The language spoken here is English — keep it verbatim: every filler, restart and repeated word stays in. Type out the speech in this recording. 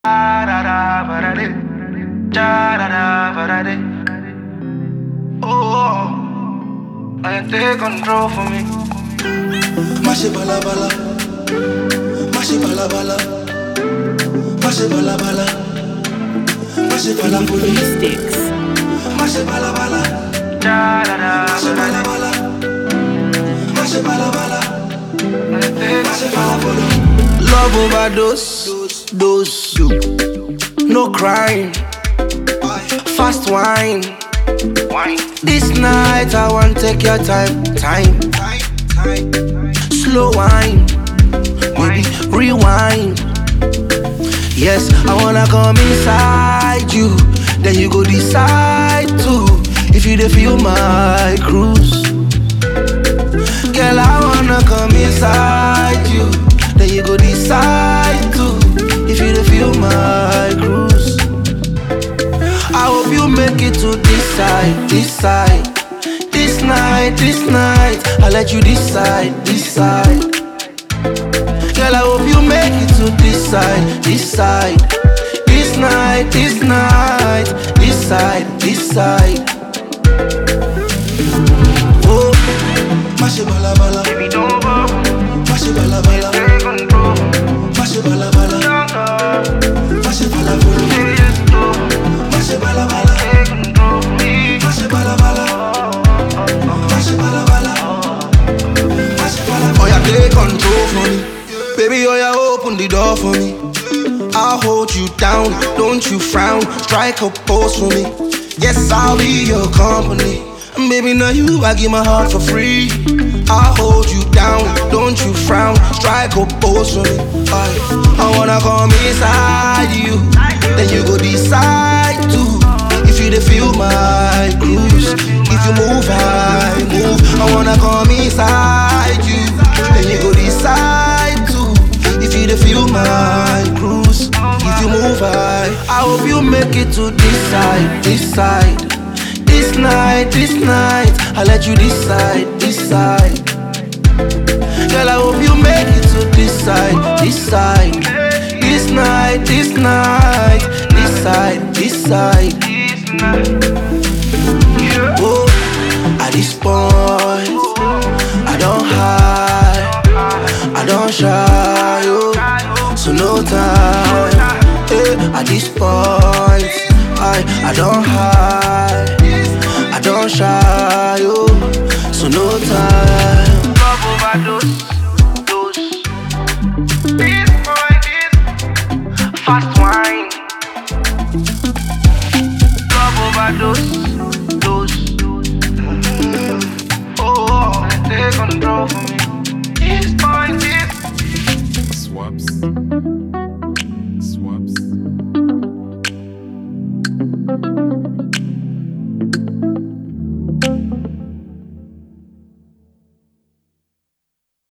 Oh, I take control for me. Mashi bala bala, mashi bala bala, mashi bala bala, mashi bala bala, Sticks. mashi bala bala, mashi bala bala, mashi bala bala, mashi bala bala. Love overdose, dose, no crying, fast wine. This night I want take your time, time, slow wine, baby, rewind. Yes, I wanna come inside you, then you go decide to if you dey feel my cruise. Girl, I wanna come inside you, then you go decide to if you dey feel my cruise. I hope you make it to this side, this side, this night, this night. I'll let you decide, decide. Girl, I hope you make it to this side, this side, this night, this night, this side, this side. Oh, mashi bala bala, Baby, don't go. mashi bala bala, Take control. mashi bala bala, mashi bala bala, Baby, just go. mashi bala bala, Take control for me. mashi bala bala, mashi bala bala, mashi bala bala. Oh, yeah, take control for me, baby. Oh, yeah, open the door for me. I'll hold you down, don't you frown. Strike a pose for me. Yes, I'll be your company. And baby, now you, I give my heart for free. I'll hold you down, don't you frown. Strike a pose for me. I, I wanna come inside you, then you go decide to if you dey feel my cruise. If you move, I move. I wanna come inside you, then you go decide to if you dey feel my cruise. If you move, I I hope you make it to this side, this side, this night, this night. I'll let you decide, decide. Girl, I hope you make it to this side, this side, this night, this night, this side, this side. Oh, at this point, I don't hide, I don't shy, oh, so no time. Eh, at this point, I I don't hide, I don't shy, oh, so no time. Love overdose, dose. This boy, this fast wine. Love overdose.